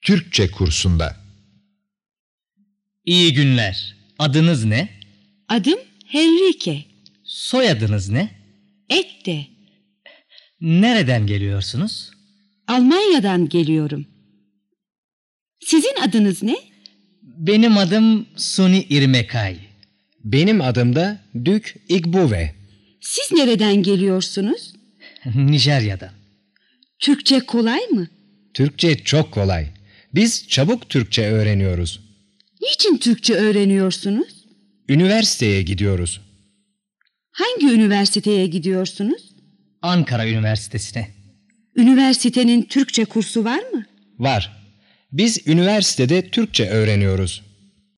Türkçe kursunda. İyi günler. Adınız ne? Adım Henrike. Soyadınız ne? Ette. Nereden geliyorsunuz? Almanya'dan geliyorum. Sizin adınız ne? Benim adım Suni İrmekay. Benim adım da Dük Igbuve. Siz nereden geliyorsunuz? Nijerya'dan. Türkçe kolay mı? Türkçe çok kolay. Biz çabuk Türkçe öğreniyoruz. Niçin Türkçe öğreniyorsunuz? Üniversiteye gidiyoruz. Hangi üniversiteye gidiyorsunuz? Ankara Üniversitesi'ne. Üniversitenin Türkçe kursu var mı? Var. Biz üniversitede Türkçe öğreniyoruz.